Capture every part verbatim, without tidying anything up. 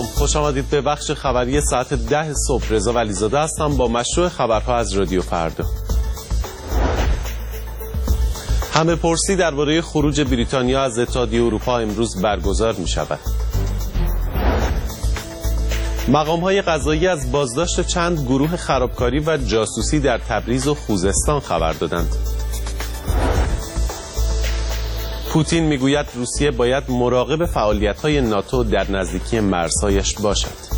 سلام، خوش آمدید به بخش خبری ساعت ده صبح. رضا ولیزاده هستم با مشروع خبرها از رادیو فردا. همه پرسی درباره خروج بریتانیا از اتحادیه اروپا امروز برگزار می شود. مقام‌های قضایی از بازداشت چند گروه خرابکاری و جاسوسی در تبریز و خوزستان خبر دادند. پوتین میگوید روسیه باید مراقب فعالیت‌های ناتو در نزدیکی مرزهایش باشد.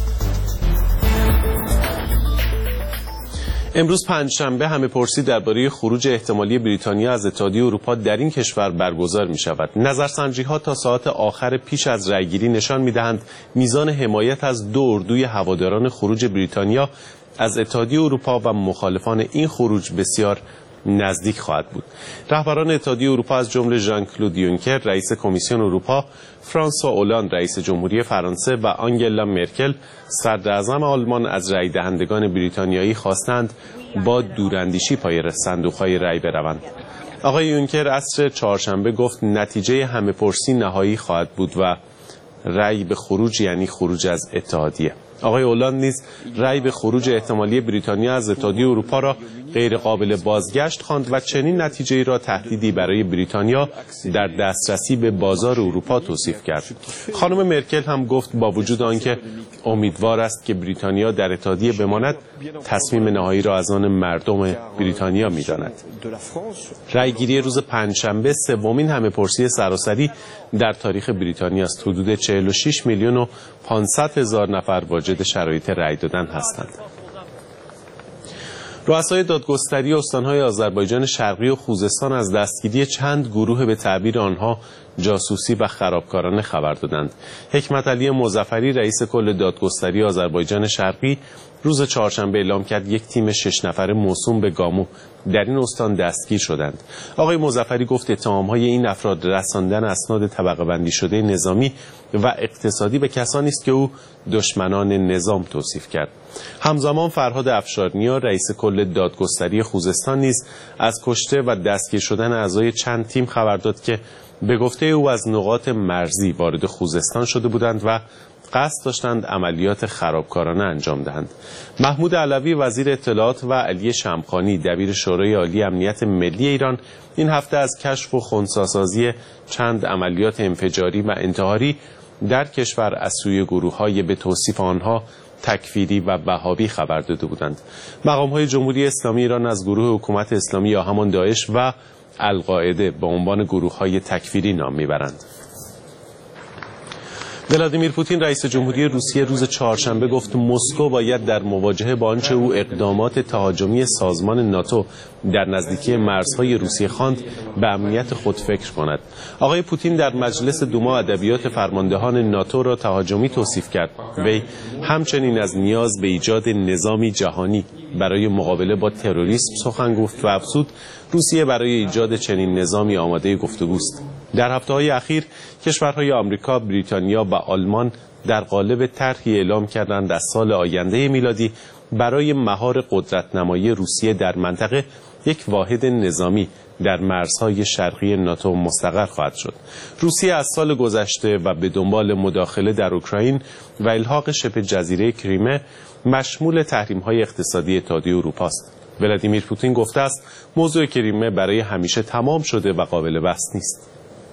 امروز پنجشنبه همه پرسی درباره خروج احتمالی بریتانیا از اتحادیه اروپا در این کشور برگزار می شود. نظرسنجی‌ها تا ساعت آخر پیش از رأیگیری نشان می‌دهند میزان حمایت از دو اردوی هواداران خروج بریتانیا از اتحادیه اروپا و مخالفان این خروج بسیار نزدیک خواهد بود. رهبران اتحادیه اروپا از جمله ژان کلود یونکر رئیس کمیسیون اروپا، فرانسوا اولند رئیس جمهوری فرانسه و آنگلا مرکل صدراعظم آلمان از رای دهندگان بریتانیایی خواستند با دوراندیشی پای صندوق‌های رای بروند. آقای یونکر عصر چهارشنبه گفت نتیجه همه پرسی نهایی خواهد بود و رای به خروج یعنی خروج از اتحادیه. آقای اولند نیز رای به خروج احتمالی بریتانیا از اتحادیه اروپا را غیر قابل بازگشت خواند و چنین نتیجه‌ای را تهدیدی برای بریتانیا در دسترسی به بازار اروپا توصیف کرد. خانم مرکل هم گفت با وجود آنکه امیدوار است که بریتانیا در اتحادیه بماند، تصمیم نهایی را از آن مردم بریتانیا می‌داند. رأیگیری روز پنجشنبه سومین همه پرسی سراسری در تاریخ بریتانیا است. حدود چهل و شش میلیون و پانصد هزار نفر واجد شرایط رأی دادن هستند. رؤسای دادگستری استان‌های آذربایجان شرقی و خوزستان از دستگیری چند گروه به تعبیر آنها جاسوسی و خرابکارانه خبر دادند. حکمت علی مظفری رئیس کل دادگستری آذربایجان شرقی روز چهارشنبه اعلام کرد یک تیم شش نفره موسوم به گامو در این استان دستگیر شدند. آقای مظفری گفت اتهام‌های این افراد رساندن اسناد طبقه بندی شده نظامی و اقتصادی به کسانی است که او دشمنان نظام توصیف کرد. همزمان فرهاد افشارنیا رئیس کل دادگستری خوزستان نیز از کشته و دستگیر شدن اعضای چند تیم خبر داد که به گفته او از نقاط مرزی وارد خوزستان شده بودند و قصد داشتند عملیات خرابکارانه انجام دهند. محمود علوی وزیر اطلاعات و علی شمخانی دبیر شورای عالی امنیت ملی ایران این هفته از کشف و خنثی‌سازی چند عملیات انفجاری و انتحاری در کشور از سوی گروه‌های به توصیف آنها تکفیری و وهابی خبر داده بودند. مقام‌های جمهوری اسلامی ایران از گروه حکومت اسلامی یا همان داعش و القاعده به عنوان گروه‌های تکفیری نام میبرند. ولادیمیر پوتین رئیس جمهوری روسیه روز چهارشنبه گفت مسکو باید در مواجهه با آنچه او اقدامات تهاجمی سازمان ناتو در نزدیکی مرزهای روسیه خواند به امنیت خود فکر کند. آقای پوتین در مجلس دوما ادبیات فرماندهان ناتو را تهاجمی توصیف کرد. وی همچنین از نیاز به ایجاد نظامی جهانی برای مقابله با تروریسم سخن گفت و افزود روسیه برای ایجاد چنین نظامی آماده گفتگوست. در هفته‌های اخیر کشورهای آمریکا، بریتانیا و آلمان در قالب طرحی اعلام کردند از سال آینده میلادی برای مهار قدرت‌نمایی روسیه در منطقه یک واحد نظامی در مرزهای شرقی ناتو مستقر خواهد شد. روسیه از سال گذشته و به دنبال مداخله در اوکراین و الحاق شبه جزیره کریمه مشمول تحریم‌های اقتصادی اتحادیه اروپا است. ولادیمیر پوتین گفته است موضوع کریمه برای همیشه تمام شده و قابل بحث نیست.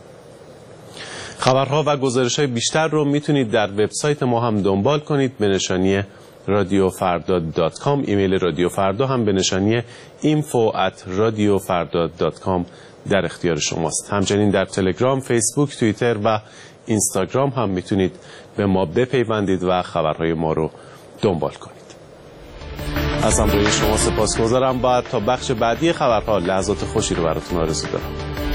خبرها و گزارش‌های بیشتر رو میتونید در وبسایت ما هم دنبال کنید به نشانی رادیو فردا دات کام. ایمیل رادیو فردا هم به نشانی اینفو ات رادیو فردا دات کام در اختیار شماست. همچنین در تلگرام، فیسبوک، توییتر و اینستاگرام هم میتونید به ما بپیوندید و خبرهای ما رو دنبال کنید. از همراهی شما سپاسگزارم. بعد تا بخش بعدی خبرها لحظات خوشی رو براتون آرزو دارم.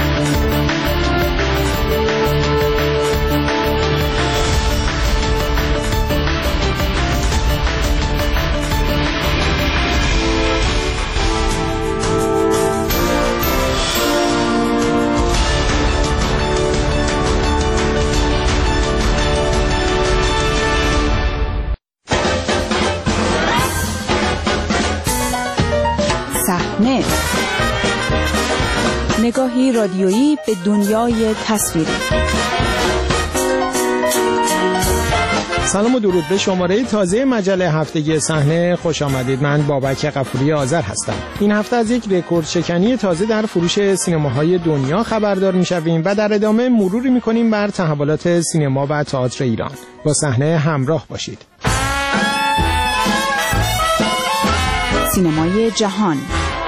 نگاهی رادیویی به دنیای تصویری. سلام و درود به شماره تازه مجله هفتگی صحنه خوش آمدید. من بابک غفوری آذر هستم. این هفته از یک رکورد شکنی تازه در فروش سینماهای دنیا خبردار می‌شویم و در ادامه مروری می‌کنیم بر تحولات سینما و تئاتر ایران. با صحنه همراه باشید. سینمای جهان.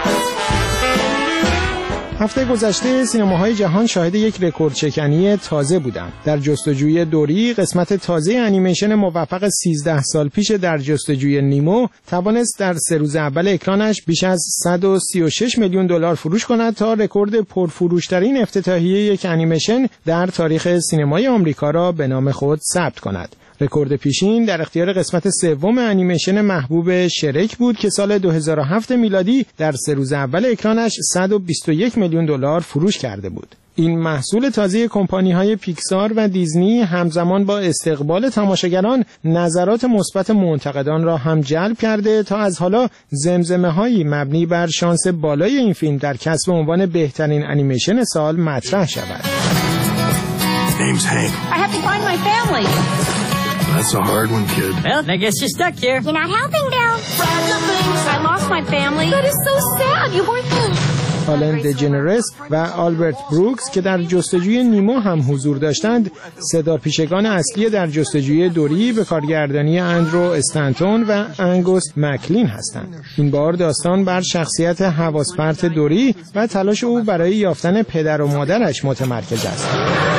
هفته گذشته سینماهای جهان شاهد یک رکورد شکنی تازه بودند. در جستجوی دوری، قسمت تازه انیمیشن موفق سیزده سال پیش در جستجوی نیمو توانست در سه روز اول اکرانش بیش از صد و سی و شش میلیون دلار فروش کند تا رکورد پرفروشترین افتتاحیه یک انیمیشن در تاریخ سینمای آمریکا را به نام خود ثبت کند. رکورد پیشین در اختیار قسمت سوم انیمیشن محبوب شرک بود که سال دو هزار و هفت میلادی در سه روز اول اکرانش صد و بیست و یک میلیون دلار فروش کرده بود. این محصول تازه کمپانی‌های پیکسار و دیزنی همزمان با استقبال تماشاگران نظرات مثبت منتقدان را هم جلب کرده تا از حالا زمزمه‌هایی مبنی بر شانس بالای این فیلم در کسب عنوان بهترین انیمیشن سال مطرح شود. Name's Hank. I have to find my family. That's a hard one, kid. Well, I guess you're stuck here. You're not helping, Bill. I lost my family. That is so sad. You weren't there. آلن دژنرس و آلبرت بروکس که در جستجوی نیمو هم حضور داشتند، صدا پیشگان اصلی در جستجوی دوری به کارگردانی اندرو استنتون و انگوس مکلین هستند. این بار داستان بر شخصیت حواس پرت دوری و تلاش او برای یافتن پدر و مادرش متمرکز است.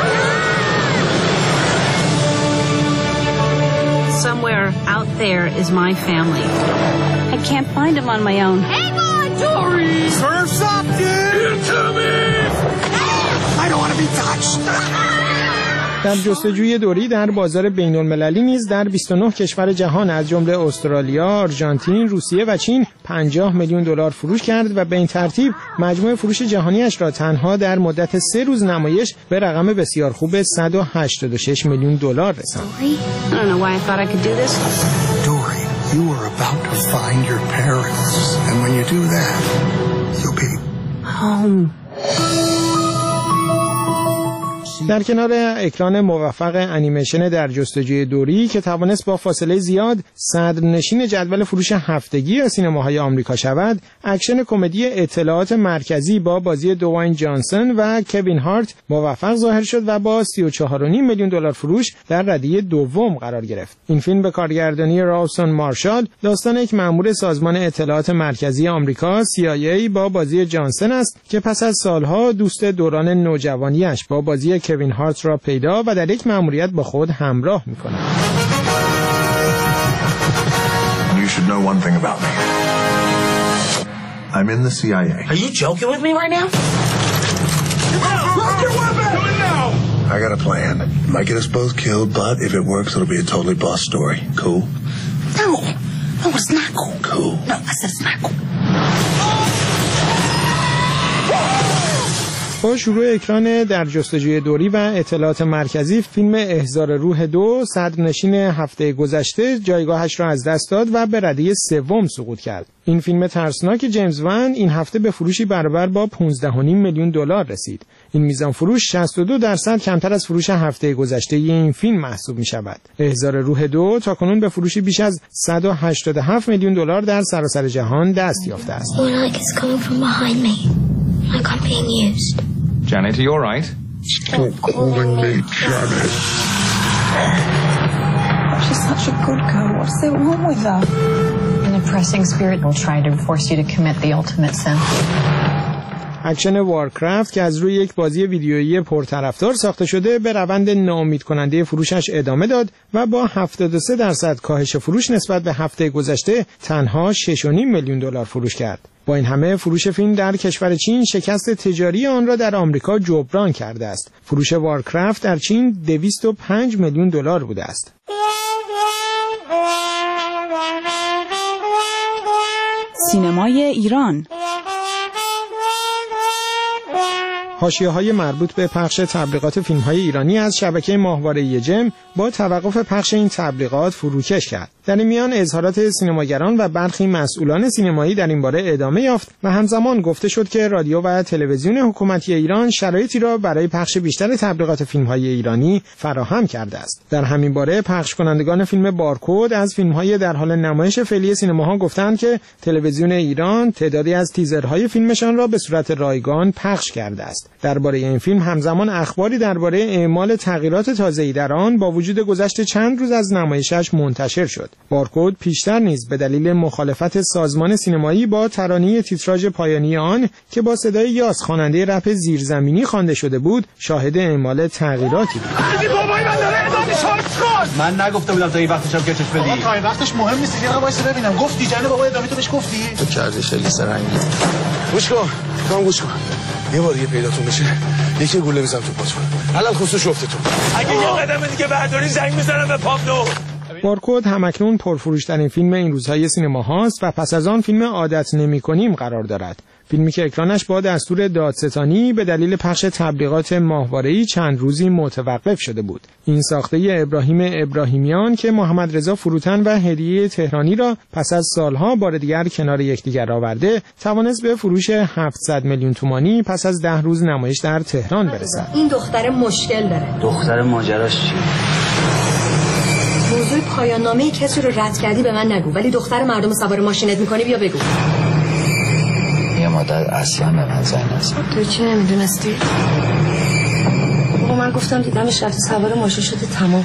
Somewhere out there is my family. I can't find them on my own. Hang on, Dory! Surf's up, dude! Into me! I don't want to be touched! در جستجوی دوری در بازار بین المللی نیز در بیست و نه کشور جهان از جمله استرالیا، آرژانتین، روسیه و چین پنجاه میلیون دلار فروش کرد و به این ترتیب مجموع فروش جهانیش را تنها در مدت سه روز نمایش به رقم بسیار خوب صد و هشتاد و شش میلیون دلار رساند. I don't know why I thought I could do this. Dory, you are about to find your parents. And when you do that, you'll be home. در کنار اکران موفق انیمیشن در جستجوی دوری که توانست با فاصله زیاد صدرنشین جدول فروش هفتگی سینماهای آمریکا شود، اکشن کمدی اطلاعات مرکزی با بازی دوواین جانسون و کوین هارت موفق ظاهر شد و با سی و چهار و نیم میلیون دلار فروش در ردیه دوم قرار گرفت. این فیلم به کارگردانی رالسون مارشال داستان یک مأمور سازمان اطلاعات مرکزی آمریکا سی آی ای با بازی جانسون است که پس از سالها دوست دوران نوجوانیش با بازی کوین هارت را پیدا و در یک مأموریت با خود همراه می‌کند. You should know one thing about me. I'm in the C I A. Are you joking with me right now? Drop your weapon! Do it now! I got a plan. It might get us both killed, but if it works, it'll be a totally boss story. Cool? No. No, it's not cool. Cool. No, I said it's not cool. با شروع اکران در جستجوی دوری و اطلاعات مرکزی، فیلم احضار روح دو صدرنشین هفته گذشته جایگاهش را از دست داد و به ردیه سوم سقوط کرد. این فیلم ترسناک جیمز وان این هفته به فروشی برابر با پانزده و نیم میلیون دلار رسید. این میزان فروش شصت و دو درصد کمتر از فروش هفته گذشته این فیلم محسوب می شود. احضار روح دو تاکنون به فروشی بیش از صد و هشتاد و هفت میلیون دلار در سراسر جهان دست یافته است. Like I'm being used. Janet, are you all right? Stop calling me Janet. She's such a good girl. What's so wrong with her? An oppressing spirit will try to force you to commit the ultimate sin. اکشن وارکرافت که از روی یک بازی ویدیویی پرطرفدار ساخته شده به روند ناامید کننده فروشش ادامه داد و با هفتاد و سه درصد کاهش فروش نسبت به هفته گذشته تنها شش و نیم میلیون دلار فروش کرد. با این همه فروش فیلم در کشور چین شکست تجاری آن را در آمریکا جبران کرده است. فروش وارکرافت در چین دویست و پنج میلیون دلار بوده است. سینمای ایران. حاشیه‌های مربوط به پخش تبلیغات فیلم‌های ایرانی از شبکه ماهواره جم با توقف پخش این تبلیغات فروکش کرد. در این میان اظهارات سینماگران و برخی مسئولان سینمایی در این باره ادامه یافت و همزمان گفته شد که رادیو و تلویزیون حکومتی ایران شرایطی را برای پخش بیشتر تبلیغات فیلم‌های ایرانی فراهم کرده است. در همین باره پخش کنندگان فیلم بارکد از فیلم‌های در حال نمایش فعلی سینماها گفتند که تلویزیون ایران تعدادی از تیزرهای فیلمشان را به صورت رایگان پخش کرده است. درباره این فیلم همزمان اخباری درباره اعمال تغییرات تازه‌ای در آن با وجود گذشت چند روز از نمایشش منتشر شد. بارکد پیشتر نیز به دلیل مخالفت سازمان سینمایی با ترانه تیتراژ پایانی آن که با صدای یاس خواننده رپ زیرزمینی خوانده شده بود، شاهد اعمال تغییراتی بود. من نگفته بودم تا این وقتشم کشش بدی. آقا تا این وقتش مهم نیست. یه وایس ببینم. گفتی جناب بابا ادامه تو بهش گفتی؟ تو کردی خیلی سرنگی. گوش کن. کام گوش کن. یه بار دیگه پیداتون بشه یکی گوله میزنم تو پاتون. علل خصوص افتتون. اگه یه قدم دیگه برداری زنگ میزنم به پابلو. بارکد همکنون پرفروش‌ترین فیلم این روزهای سینما هاست و پس از آن فیلم عادت نمی‌کنیم قرار دارد. فیلمی که اکرانش با دستور دادستانی به دلیل پخش تبلیغات ماهواره‌ای چند روزی متوقف شده بود. این ساخته ابراهیم ابراهیمیان که محمد رضا فروتن و هدیه تهرانی را پس از سالها بار دیگر کنار یکدیگر آورده، توانست به فروش هفتصد میلیون تومانی پس از ده روز نمایش در تهران برسد. این دختر مشکل داره. دختر ماجراش چیه؟ موضوع پایان نامه کسی رو رد کردی به من نگو، ولی دختر مردم سوار ماشینت میکنی بیا بگو. یه مادر اصلا به من زنگ نزد. تو چی نمیدونستی؟ بابا من گفتم دیدمش رفته سوار ماشین شده تمام.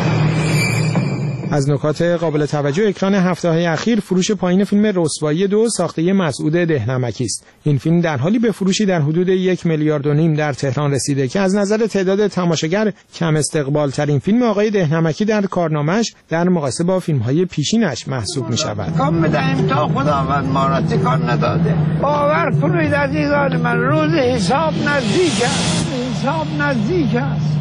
از نکات قابل توجه اکران هفته‌های اخیر فروش پایین فیلم رسوایی دو ساخته مسعود دهنمکی است. این فیلم در حالی به فروشی در حدود یک میلیارد و نیم در تهران رسیده که از نظر تعداد تماشاگر کم استقبال ترین فیلم آقای دهنمکی در کارنامه‌اش در مقایسه با فیلم‌های پیشینش محسوب می‌شود. کام بدهیم تا خداوند ما را تکان نداده. باور کنید عزیزان من، روز حساب نزدیک است. حساب نزدیک است.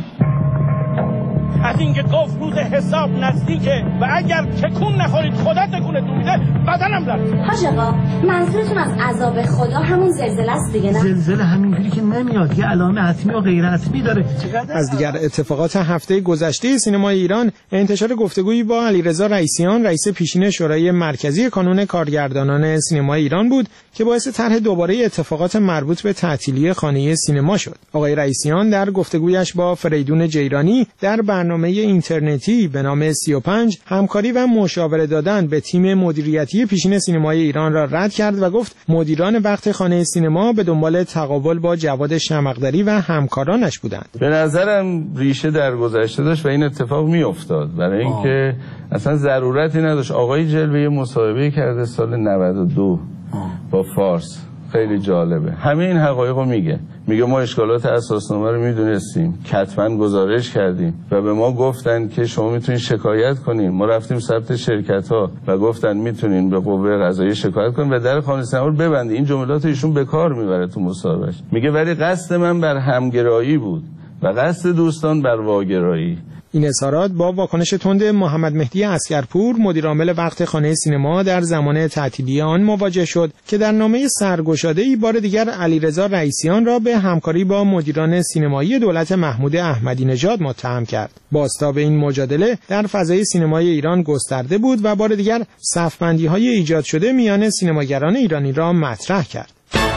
از اینکه گفت روز حساب نزدیکه و اگر تکون نخورید خدا تکونتون میده بدنم رفت. حاج آقا منظورتون از عذاب خدا همون زلزله است دیگه نه؟ زلزله همینجوری که نمیاد، یه علامه حتمی و غیر حتمی داره. از دیگر اتفاقات هفته گذشته سینمای ایران انتشار گفتگویی با علیرضا رئیسیان رئیس پیشین شورای مرکزی کانون کارگردانان سینمای ایران بود که باعث طرح دوباره اتفاقات مربوط به تعطیلی خانه سینما شد. آقای رئیسیان در گفتگویش با فریدون جیرانی در برنامه اینترنتی به نام سی و پنج همکاری و مشاوره دادن به تیم مدیریتی پیشین سینمای ایران را رد کرد و گفت مدیران وقت خانه سینما به دنبال تقابل با جواد شمقدری و همکارانش بودند. به نظرم ریشه در گذشته داشت و این اتفاق می افتاد برای اینکه اصلا ضرورتی نداشت. آقای جلوه مصاحبه کرده سال نود و دو با فارس، خیلی جالبه، همه این حقایق رو میگه. میگه ما اشکالات اساسنامه رو میدونستیم، کتباً گزارش کردیم و به ما گفتن که شما میتونید شکایت کنین. ما رفتیم ثبت شرکت ها و گفتن میتونین به قوه قضاییه شکایت کنین و در خانه سینما رو ببندید. این جملات ایشون به کار میبره تو مصاحبهش. میگه ولی قصد من بر همگرایی بود و قصد دوستان بر واگرایی. این اظهارات با واکنش تند محمد مهدی عسکرپور مدیرعامل وقت خانه سینما در زمان تعطیلی آن مواجه شد که در نامه سرگشاده‌ای بار دیگر علیرضا رئیسیان را به همکاری با مدیران سینمایی دولت محمود احمدی نژاد متهم کرد. بازتاب این مجادله در فضای سینمای ایران گسترده بود و بار دیگر صف‌بندی‌های ایجاد شده میان سینماگران ایرانی را مطرح کرد.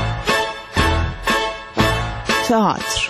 تئاتر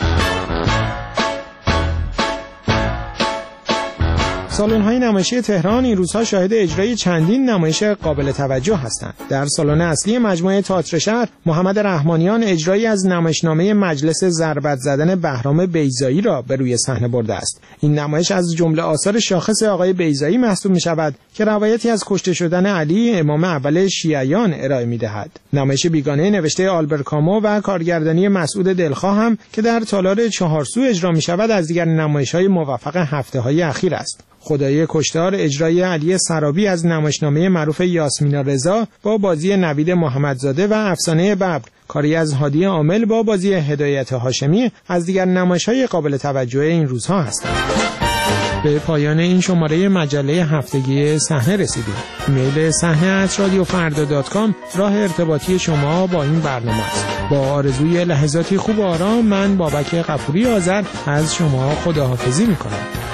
سالن‌های نمایشی تهران این روزها شاهد اجرای چندین نمایش قابل توجه هستند. در سالن اصلی مجموعه تئاتر شهر، محمد رحمانیان اجرایی از نمایشنامه مجلس ضربت زدن بهرام بیضایی را به روی صحنه برده است. این نمایش از جمله آثار شاخص آقای بیضایی محسوب می‌شود که روایتی از کشته شدن علی امام اول شیعیان ارائه می‌دهد. نمایش بیگانه نوشته آلبر کامو و کارگردانی مسعود دلخواه هم که در تالار چهارسو اجرا می‌شود از دیگر نمایش‌های موفق هفته‌های اخیر است. خدای کشتار اجرای علی سرابی از نمایشنامه معروف یاسمینا رضا با بازی نوید محمدزاده و افسانه ببر، کاری از هادی عامل با بازی هدایت هاشمی از دیگر نمایش‌های قابل توجه این روزها هستند. به پایان این شماره مجله هفتگی صحنه رسیدیم. ایمیل صحنه ات رادیو فردا دات کام راه ارتباطی شما با این برنامه است. با آرزوی لحظاتی خوب و آرام، من بابک غفوری آذر از شما خداحافظی میکنم.